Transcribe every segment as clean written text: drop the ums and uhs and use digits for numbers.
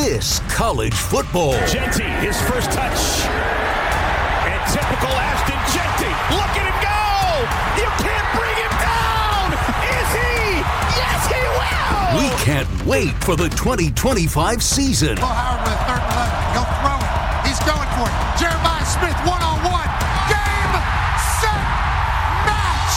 miss college football. Jeanty, his first touch. And typical Ashton Jeanty. Look at him go! You can't bring him down! Is he? Yes, he will! We can't wait for the 2025 season. Will Howard with 3rd and 11. He'll throw it. He's going for it. Jeremiah Smith, one-on-one. Game, set, match.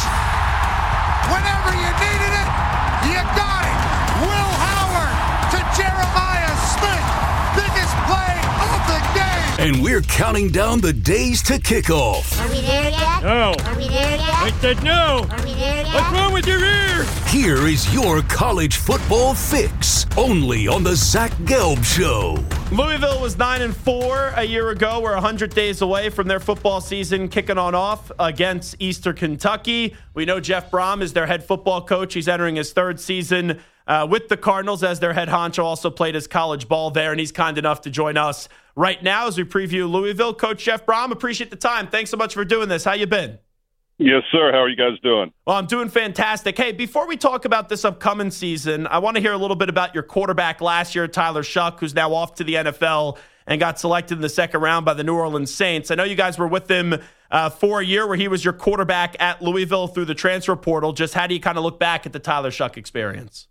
Whenever you needed it, you got it. Will Howard to Jeremiah Smith. Biggest play of the game. And we're counting down the days to kickoff. Are we there yet? No. Are we there yet? I said no. Are we there yet? What's wrong with your ear? Here is your college football fix, only on the Zach Gelb Show. Louisville was 9-4 a year ago. We're 100 days away from their football season kicking on off against Eastern Kentucky. We know Jeff Brom is their head football coach. He's entering his 3rd season with the Cardinals as their head honcho. Also played his college ball there, and he's kind enough to join us right now as we preview Louisville. Coach Jeff Brom, appreciate the time. Thanks so much for doing this. How you been? Yes, sir. How are you guys doing? Well, I'm doing fantastic. Hey, before we talk about this upcoming season, I want to hear a little bit about your quarterback last year, Tyler Shuck, who's now off to the NFL and got selected in the 2nd round by the New Orleans Saints. I know you guys were with him for a year where he was your quarterback at Louisville through the transfer portal. Just how do you kind of look back at the Tyler Shuck experience?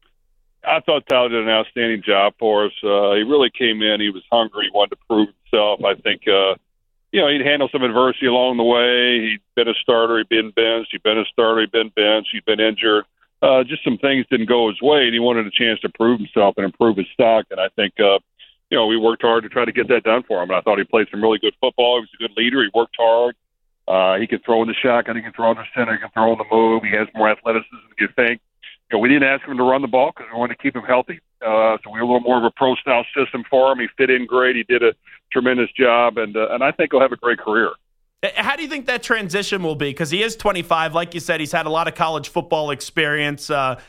I thought Tyler did an outstanding job for us. He really came in. He was hungry. He wanted to prove himself. I think he'd handle some adversity along the way. He'd been a starter. He'd been benched. He'd been a starter. He'd been benched. He'd been injured. Just some things didn't go his way, and he wanted a chance to prove himself and improve his stock. And I think, we worked hard to try to get that done for him. And I thought he played some really good football. He was a good leader. He worked hard. He could throw in the shotgun. He can throw in the center. He can throw in the move. He has more athleticism than you think. We didn't ask him to run the ball because we wanted to keep him healthy. So we were a little more of a pro-style system for him. He fit in great. He did a tremendous job, and I think he'll have a great career. How do you think that transition will be? Because he is 25. Like you said, he's had a lot of college football experience.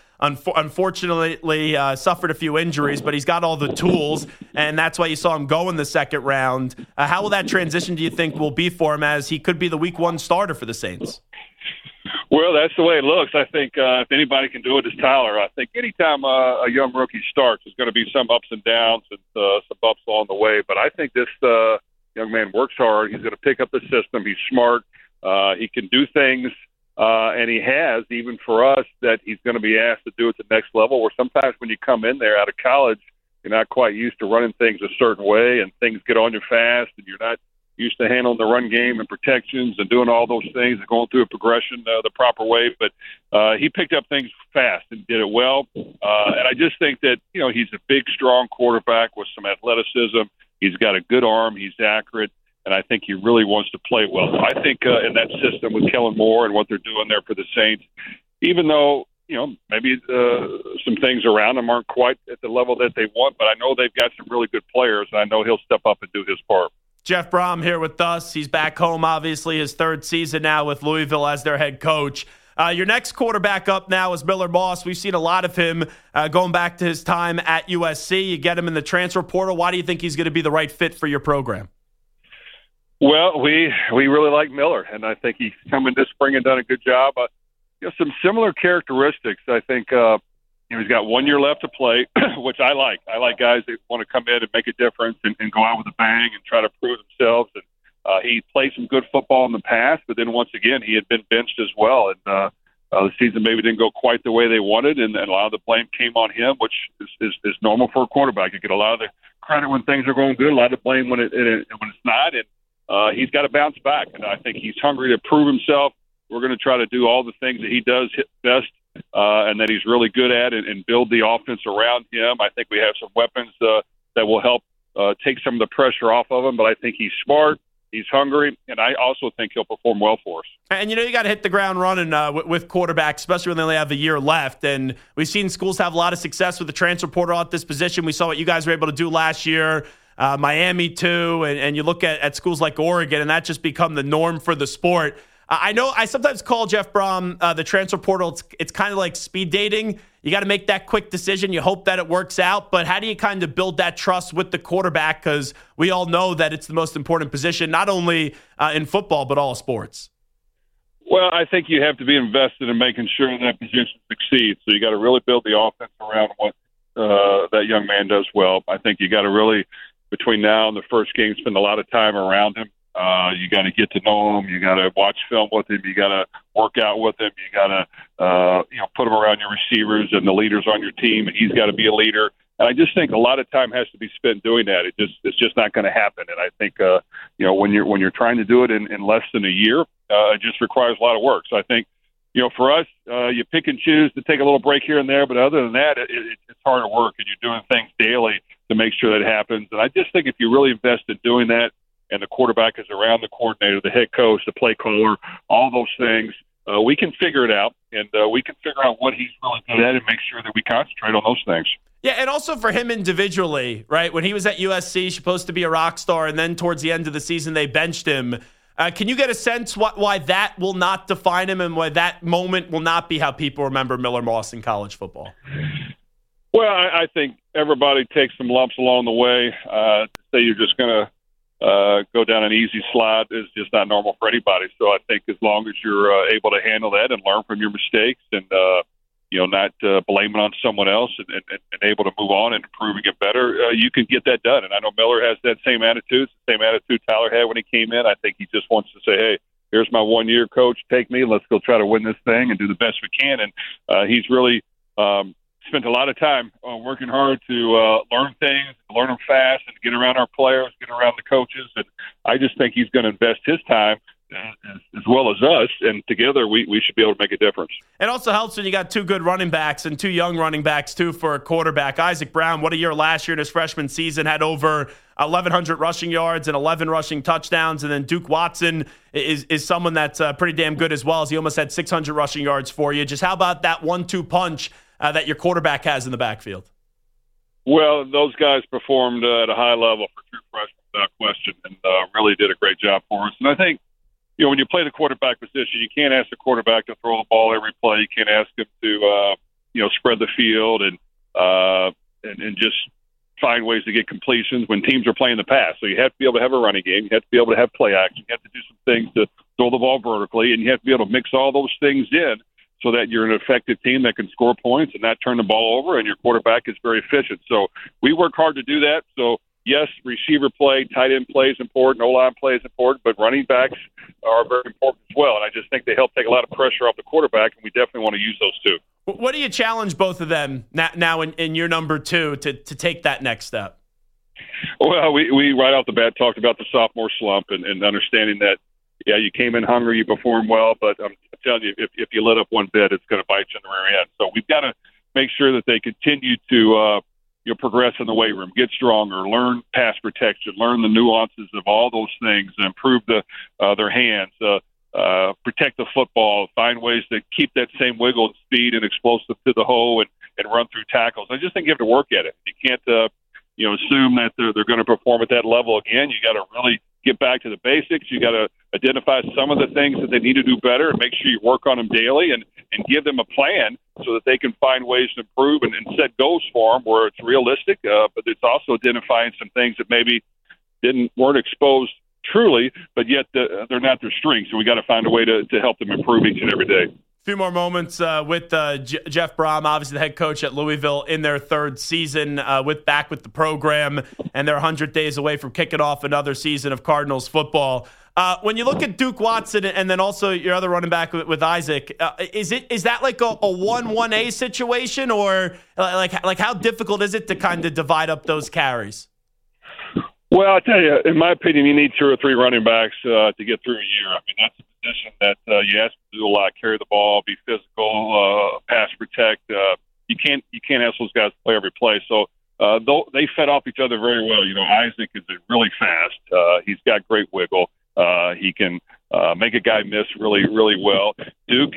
Unfortunately, suffered a few injuries, but he's got all the tools, and that's why you saw him go in the 2nd round. How will that transition, do you think, will be for him as he could be the Week 1 starter for the Saints? Well, that's the way it looks. I think if anybody can do it, it's Tyler. I think anytime a young rookie starts, there's going to be some ups and downs and some bumps along the way. But I think this young man works hard. He's going to pick up the system. He's smart. He can do things, and he has, even for us, that he's going to be asked to do at the next level, where sometimes when you come in there out of college, you're not quite used to running things a certain way, and things get on you fast, and you're not used to handling the run game and protections and doing all those things and going through a progression the proper way. But he picked up things fast and did it well. And I just think that, he's a big, strong quarterback with some athleticism. He's got a good arm. He's accurate. And I think he really wants to play well. So I think in that system with Kellen Moore and what they're doing there for the Saints, even though, maybe some things around him aren't quite at the level that they want, but I know they've got some really good players, and I know he'll step up and do his part. Jeff Brom here with us. He's back home, obviously, his 3rd season now with Louisville as their head coach. Your next quarterback up now is Miller Moss. We've seen a lot of him going back to his time at USC. You get him in the transfer portal. Why do you think he's going to be the right fit for your program? Well, we really like Miller, and I think he's come in this spring and done a good job. Some similar characteristics. I think he's got 1 year left to play, which I like. I like guys that want to come in and make a difference and go out with a bang and try to prove themselves. And he played some good football in the past, but then once again, he had been benched as well. And the season maybe didn't go quite the way they wanted, and a lot of the blame came on him, which is normal for a quarterback. You get a lot of the credit when things are going good, a lot of the blame when it's not. And he's got to bounce back. And I think he's hungry to prove himself. We're going to try to do all the things that he does best. And that he's really good at and build the offense around him. I think we have some weapons that will help take some of the pressure off of him, but I think he's smart, he's hungry, and I also think he'll perform well for us. And, you got to hit the ground running with quarterbacks, especially when they only have a year left. And we've seen schools have a lot of success with the transfer portal at this position. We saw what you guys were able to do last year, Miami too, and you look at schools like Oregon, and that just become the norm for the sport. I know I sometimes call Jeff Brom the transfer portal. It's kind of like speed dating. You got to make that quick decision. You hope that it works out. But how do you kind of build that trust with the quarterback? Because we all know that it's the most important position, not only in football, but all sports. Well, I think you have to be invested in making sure that position succeeds. So you got to really build the offense around what that young man does well. I think you got to really, between now and the first game, spend a lot of time around him. You got to get to know him. You got to watch film with him. You got to work out with him. You got to, put him around your receivers and the leaders on your team. And he's got to be a leader. And I just think a lot of time has to be spent doing that. It's just not going to happen. And I think, when you're trying to do it in less than a year, it just requires a lot of work. So I think, for us, you pick and choose to take a little break here and there. But other than that, it's harder work, and you're doing things daily to make sure that happens. And I just think if you really invest in doing that, and the quarterback is around the coordinator, the head coach, the play caller, all those things, we can figure it out, and we can figure out what he's really good at and make sure that we concentrate on those things. Yeah, and also for him individually, right? When he was at USC, supposed to be a rock star, and then towards the end of the season, they benched him. Can you get a sense why that will not define him and why that moment will not be how people remember Miller Moss in college football? Well, I think everybody takes some lumps along the way. To say you're just going to go down an easy slide is just not normal for anybody. So I think as long as you're able to handle that and learn from your mistakes and, not blame it on someone else and able to move on and improve and get better, you can get that done. And I know Miller has that same attitude, the same attitude Tyler had when he came in. I think he just wants to say, hey, here's my 1 year, coach, take me. Let's go try to win this thing and do the best we can. And he's really spent a lot of time working hard to learn things, learn them fast, and get around our players, get around the coaches. And I just think he's going to invest his time as well as us, and together we should be able to make a difference. It also helps when you got two good running backs and two young running backs, too, for a quarterback. Isaac Brown, what a year last year in his freshman season, had over 1,100 rushing yards and 11 rushing touchdowns. And then Duke Watson is someone that's pretty damn good as well, as he almost had 600 rushing yards for you. Just how about that 1-2 punch that your quarterback has in the backfield? Well, those guys performed at a high level for true freshmen without question, and really did a great job for us. And I think, when you play the quarterback position, you can't ask the quarterback to throw the ball every play. You can't ask him to, spread the field and just find ways to get completions when teams are playing the pass. So you have to be able to have a running game. You have to be able to have play action. You have to do some things to throw the ball vertically, and you have to be able to mix all those things in so that you're an effective team that can score points and not turn the ball over, and your quarterback is very efficient. So we work hard to do that. So, yes, receiver play, tight end play is important, O-line play is important, but running backs are very important as well. And I just think they help take a lot of pressure off the quarterback, and we definitely want to use those two. What do you challenge both of them now in your number two to take that next step? Well, we right off the bat talked about the sophomore slump and understanding that, yeah, you came in hungry, you performed well, but I'm telling you, if you let up one bit, it's going to bite you in the rear end. So we've got to make sure that they continue to progress in the weight room, get stronger, learn pass protection, learn the nuances of all those things, improve their hands, protect the football, find ways to keep that same wiggle and speed and explosive to the hole and run through tackles. I just think you have to work at it. You can't assume that they're going to perform at that level again. You got to really get back to the basics. You got to identify some of the things that they need to do better and make sure you work on them daily and give them a plan so that they can find ways to improve and set goals for them where it's realistic, but it's also identifying some things that maybe weren't exposed truly, but yet they're not their strengths. So we got to find a way to help them improve each and every day. A few more moments with Jeff Brom, obviously the head coach at Louisville in their third season, back with the program, and they're 100 days away from kicking off another season of Cardinals football. When you look at Duke Watson and then also your other running back with Isaac, is that like a 1-1A situation, or like how difficult is it to kind of divide up those carries? Well, I tell you, in my opinion, you need 2 or 3 running backs to get through a year. I mean, that's a position that you ask to do a lot: carry the ball, be physical, pass protect. You can't ask those guys to play every play. So they fed off each other very well. Isaac is really fast. He's got great wiggle. He can make a guy miss really, really well. Duke,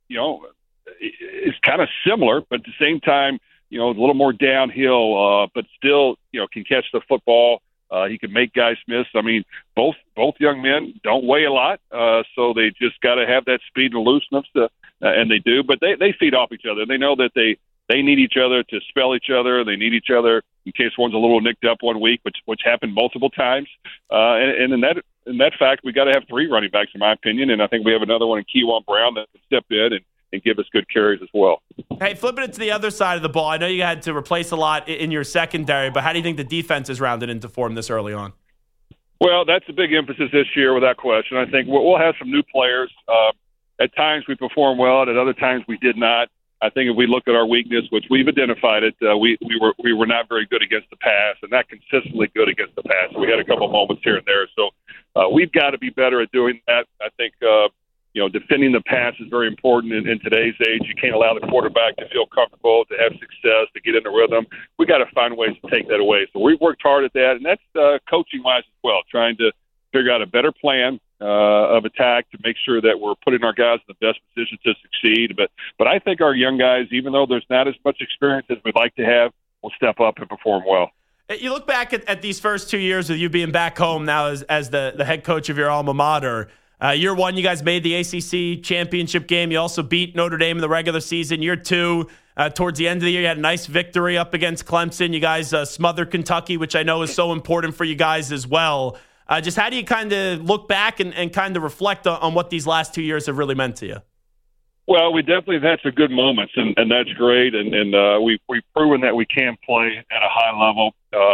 is kind of similar, but at the same time, a little more downhill, but still, can catch the football. He can make guys miss. I mean, both young men don't weigh a lot, so they just got to have that speed and looseness, and they do. But they feed off each other. They know that they need each other to spell each other. They need each other in case one's a little nicked up one week, which happened multiple times. And in that fact, we got to have 3 running backs, in my opinion. And I think we have another one in Keywan Brown that can step in and give us good carries as well. Hey, flipping it to the other side of the ball, I know you had to replace a lot in your secondary, but how do you think the defense is rounded into form this early on? Well, that's a big emphasis this year without question. I think we'll have some new players. At times we perform well, and at other times we did not. I think if we look at our weakness, which we've identified it, we were not very good against the pass, and not consistently good against the pass. So we had a couple moments here and there. So we've got to be better at doing that. I think defending the pass is very important in today's age. You can't allow the quarterback to feel comfortable, to have success, to get in the rhythm. We got to find ways to take that away. So we've worked hard at that, and that's coaching-wise as well, trying to figure out a better plan of attack to make sure that we're putting our guys in the best position to succeed. But I think our young guys, even though there's not as much experience as we'd like to have, will step up and perform well. You look back at these first 2 years of you being back home now as the head coach of your alma mater. Year one, you guys made the ACC championship game. You also beat Notre Dame in the regular season. Year two, towards the end of the year, you had a nice victory up against Clemson. You guys smothered Kentucky, which I know is so important for you guys as well. Just how do you kind of look back and kind of reflect on what these last 2 years have really meant to you? Well, we definitely have had some good moments, and that's great. And we've proven that we can play at a high level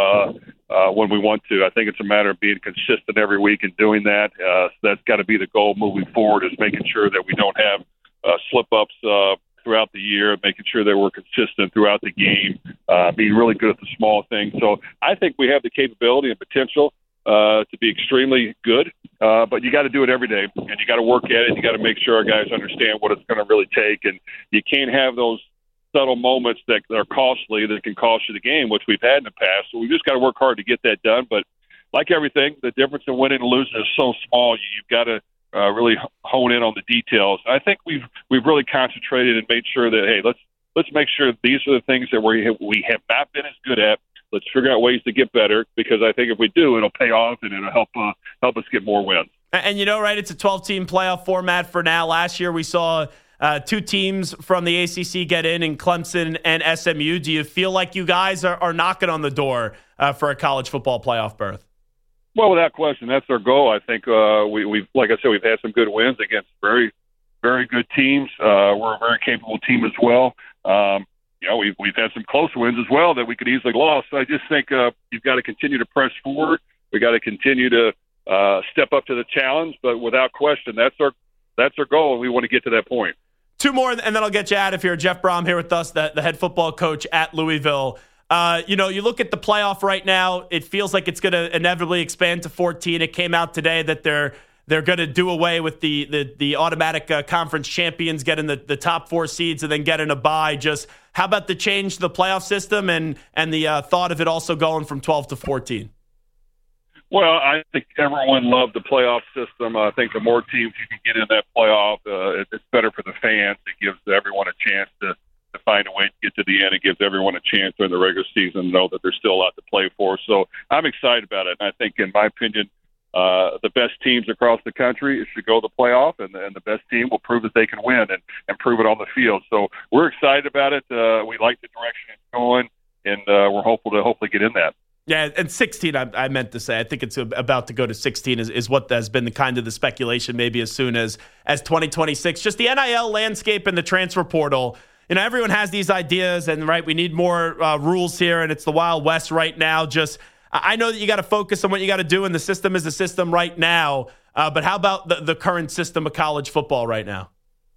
when we want to. I think it's a matter of being consistent every week and doing that. So that's got to be the goal moving forward, is making sure that we don't have slip-ups throughout the year, making sure that we're consistent throughout the game, being really good at the small things. So I think we have the capability and potential to be extremely good, but you got to do it every day, and you got to work at it. You got to make sure our guys understand what it's going to really take, and you can't have those subtle moments that are costly that can cost you the game, which we've had in the past. So we just got to work hard to get that done. But like everything, the difference in winning and losing is so small. You've got to really hone in on the details. I think we've really concentrated and made sure that, hey, let's make sure these are the things that we have not been as good at. Let's figure out ways to get better, because I think if we do, it'll pay off and it'll help us get more wins. And right, it's a 12-team playoff format for now. Last year we saw two teams from the ACC get in Clemson and SMU. Do you feel like you guys are knocking on the door for a college football playoff berth? Well, without question, that's our goal. I think we've, like I said, we've had some good wins against very, very good teams. We're a very capable team as well. We've had some close wins as well that we could easily lose. So I just think you've got to continue to press forward. We got to continue to step up to the challenge. But without question, that's our goal, and we want to get to that point. Two more, and then I'll get you out of here. Jeff Brom here with us, the head football coach at Louisville. You look at the playoff right now. It feels like it's going to inevitably expand to 14. It came out today that they're going to do away with the automatic conference champions getting the top four seeds and then getting a bye. Just how about the change to the playoff system and the thought of it also going from 12 to 14? Well, I think everyone loved the playoff system. I think the more teams you can get in that playoff, it's better for the fans. It gives everyone a chance to find a way to get to the end. It gives everyone a chance during the regular season to know that there's still a lot to play for. So I'm excited about it. And I think, in my opinion, the best teams across the country should go to the playoff, and the best team will prove that they can win and prove it on the field. So we're excited about it. We like the direction it's going, and we're hopeful to hopefully get in that. Yeah, and 16, I meant to say. I think it's about to go to 16 is what has been the speculation, maybe as soon as 2026. Just the NIL landscape and the transfer portal. Everyone has these ideas, and right, we need more rules here, and it's the Wild West right now. Just I know that you got to focus on what you got to do, and the system is the system right now. But how about the current system of college football right now?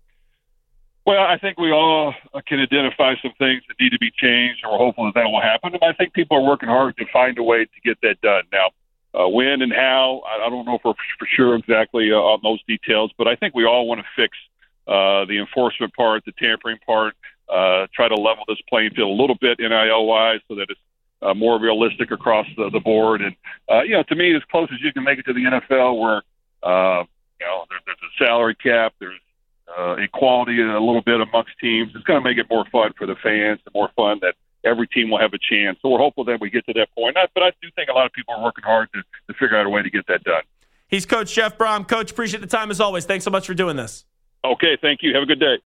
Well, I think we all can identify some things that need to be changed, and we're hopeful that will happen. And I think people are working hard to find a way to get that done. Now, when and how, I don't know if we're for sure exactly on those details, but I think we all want to fix the enforcement part, the tampering part, try to level this playing field a little bit NIL-wise so that it's more realistic across the board. And, to me, as close as you can make it to the NFL where, there's a salary cap, there's equality a little bit amongst teams. It's going to make it more fun for the fans and more fun that every team will have a chance. So we're hopeful that we get to that point. But I do think a lot of people are working hard to figure out a way to get that done. He's Coach Jeff Brom. Coach, appreciate the time as always. Thanks so much for doing this. Okay, thank you. Have a good day.